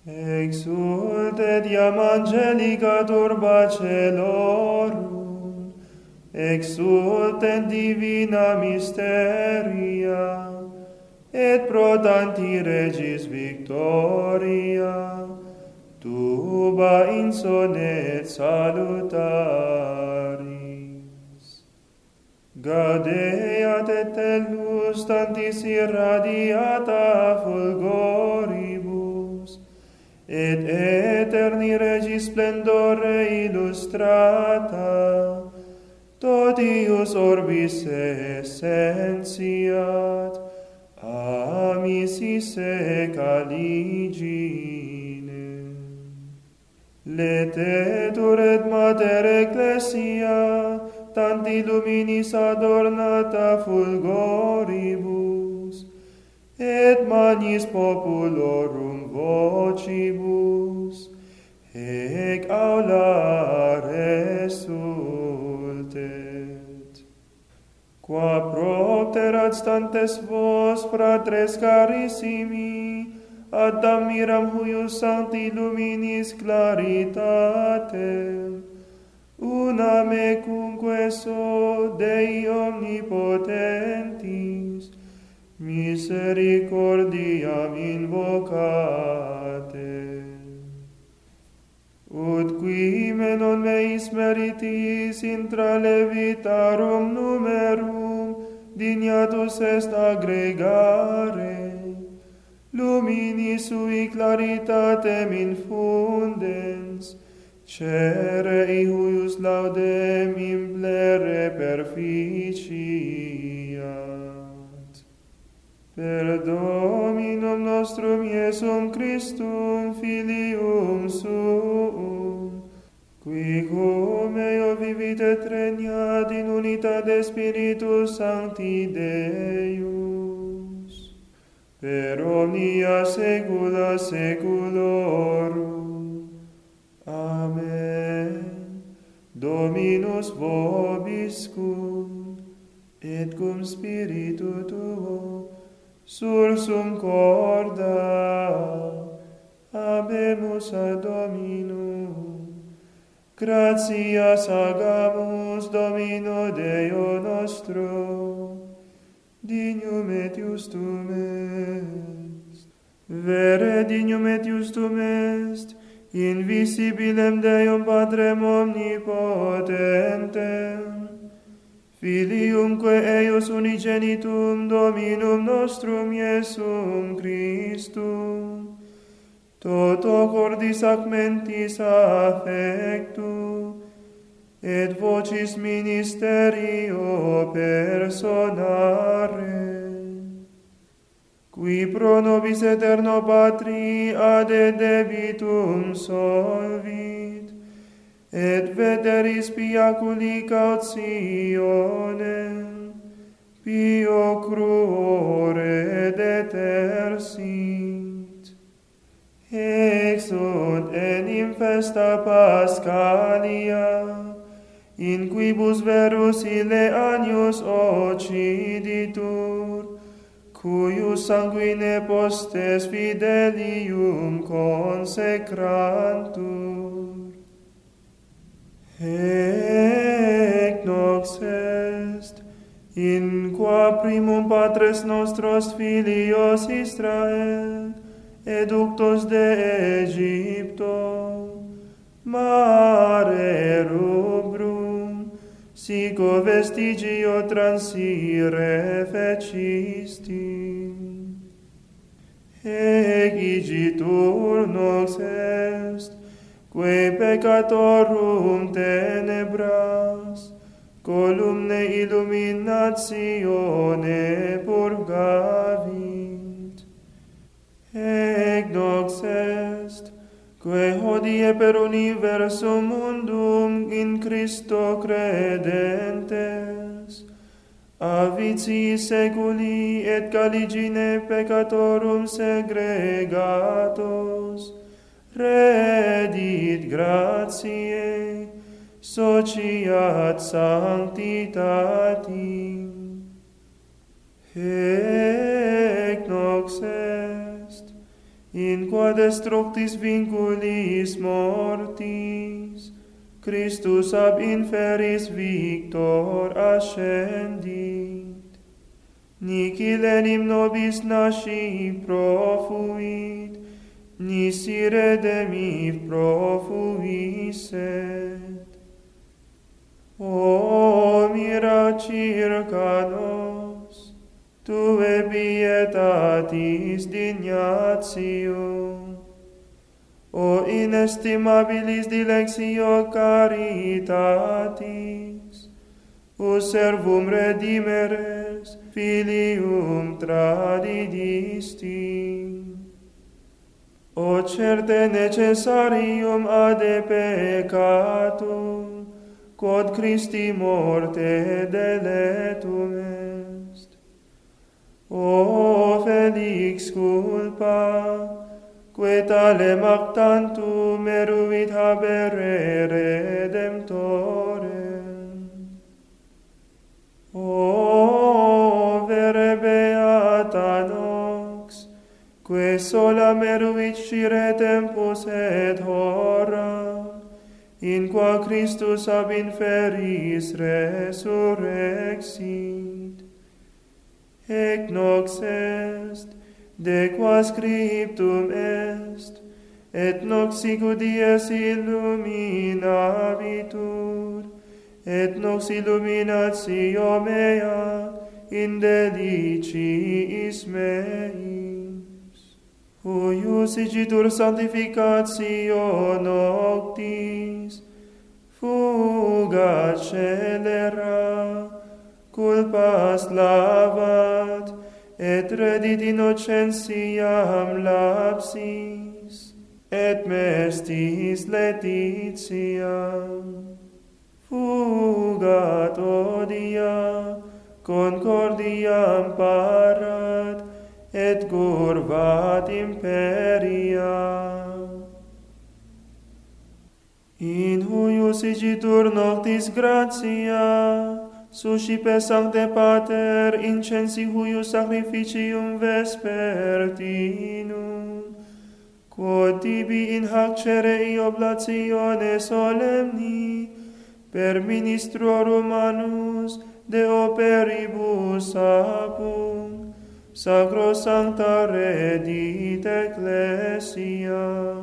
Exultet iam angelica turba celorum, exultent divina mysteria, et pro tanti regis victoria, tuba insonet salutaris. Gaudeat et tellus tantis irradiata fulgoribus, et eterni regis splendore illustrata, totius orbis essentiat, amicis caligine. Letetur et mater ecclesia, tanti luminis adornata fulgoribus, et magnis populorum vocibus, ec aulare sultet. Qua propterat stantes vos, fratres carissimi, admiram huius sancti luminis claritatem, una mecunque so Dei omnipotentis, misericordiam invocate. Ut quime non meis meritis intra levitarum numerum dignatus est aggregare, lumini sui claritatem infundens, cerei huius laudem implere perficiat. Per Dominum nostrum Iesum Christum, Filium Suum, qui cum eo vivit et regnat in unitate Spiritus Sancti Deus, per omnia saecula saeculorum. Amen. Dominus vobiscum, et cum spiritu tuo, sursum corda, habemus a Dominum. Gratias agamus Domino Deo nostro, dignum et justum est. Vere dignum et justum est, invisibilem Deum Patrem omnipotentem, Filiumque eius unigenitum Dominum nostrum Iesum Christum, toto cordis ac mentis affectu, et vocis ministerio personare, qui pro nobis eterno Patri ade debitum solvit, et veteris piaculi cautionem, pio cruore detersit. Exunt enim festa Pascalia, in quibus verus ille agnus occiditur, cuius sanguine postes fidelium consecrantur. Ec nox est, in qua primum patres nostros filios Israel, eductos de Egypto, mare rubrum, sico vestigio transire fecisti. Ec igitur nox est, quae peccatorum tenebras, columne illuminatione purgavit. Ec nox est, quae hodie per universum mundum in Christo credentes, a vici seculi et caligine peccatorum segregatos, redit gratiae, sociat sanctitati. Ec nox est, in qua destructis vinculis mortis, Christus ab inferis victor ascendit, nihil enim nobis nasci profuit, nisi redemiv profuisset. O mira circa nos, tue pietatis dignatio, o inestimabilis dilexio caritatis, us servum redimeres filium tradidisti, o certe necessarium ade peccatum, quod Christi morte deletum est. O felix culpa, que talem actantum eruit habere redemptorem. O vere beata nox, que sola meruit scire tempus et hora, in qua Christus ab inferis resurrexit. Ec nox est, de qua scriptum est, et nox sicut dies illuminabitur, et nox illuminatio mea in deliciis meis. Huius igitur sanctificatio noctis, fuga celera, culpas lavat, et redit innocentiam lapsis, et mestis letitiam. Fugat odia, concordiam parat, et curvat imperia. In huius igitur noctis gratia, suscipe sancte pater incensi huius sacrificium vespertinum, quod tibi in hac cerei oblatione solemni, per ministrorum manus de operibus apum, sacrosancta redit ecclesia.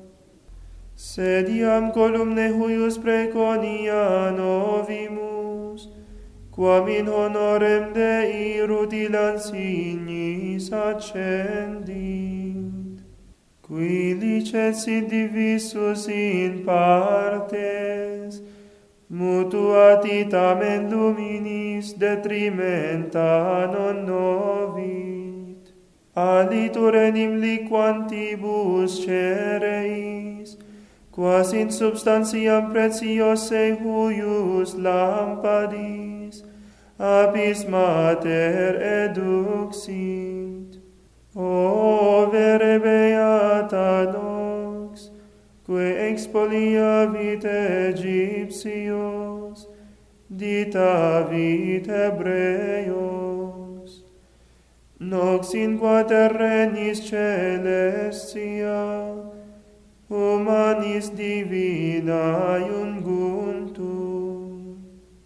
Sediam columne huius preconia novimus, quam in honorem Dei rutilant signis accendit, qui licet sit divisus in partes, mutuatitamen luminis detrimenta non novit, alitur enim liquantibus cereis, quas in substantiam pretiose huius lampadis, apis mater eduxit. O vere beata nox, que expoliavit Egyptios, ditavit Hebreos, nox in qua terrenis celestia, humanis divina iunguntur.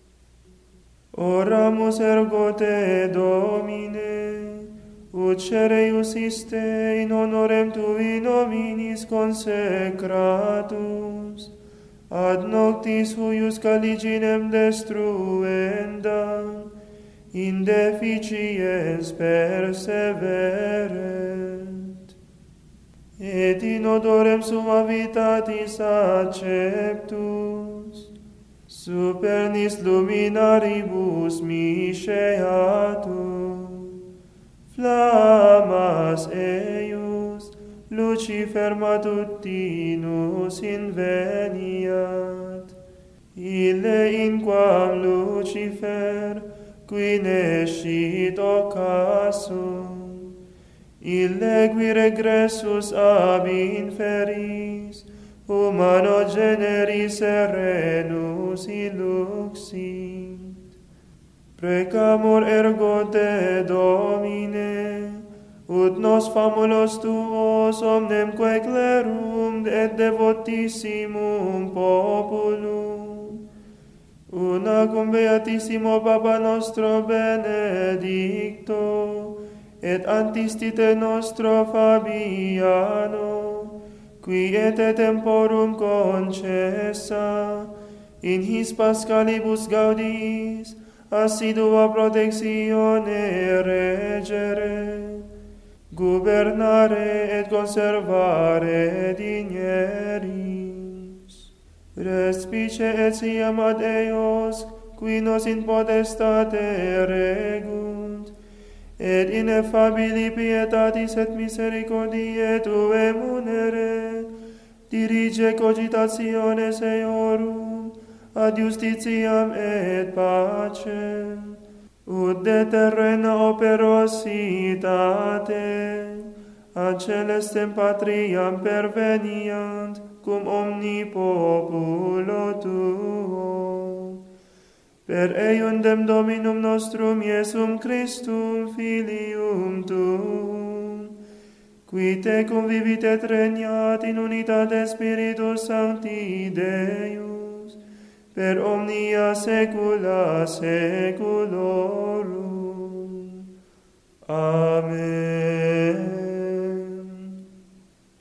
Oramus ergo te, Domine, ut cereus iste in honorem tui nominis consecratus, ad noctis huius caliginem destruendam, in deficiens perseverent, et in odorem suavitatis acceptus, supernis luminaribus misceatur, flammas eius Lucifer matutinus inveniat, ille in quam Lucifer qui nescit occasum, ille qui regressus ab inferis, humano generis serenus illuxit. Precamur ergo te, Domine, ut nos famulos tuos omnemque clerum et devotissimum populum, una cum beatissimo Papa nostro Benedicto, et antistite nostro Fabiano, qui ete temporum concessa, in his Paschalibus gaudis, assidua protectione regere, gubernare et conservare digneris. Respice etiam ad eos, qui nos in potestate regunt, et ineffabili pietatis et misericordiae Tue munere, dirige cogitationes eorum ad justitiam et pacem, ut de terrena operositate ad celestem patriam perveniant cum omni populo Tuo. Per eiundem Dominum nostrum Iesum Christum Filium Tuum, qui tecum vivit et regnat in unitate Spiritus Sancti Deus, per omnia saecula saeculorum. Amen.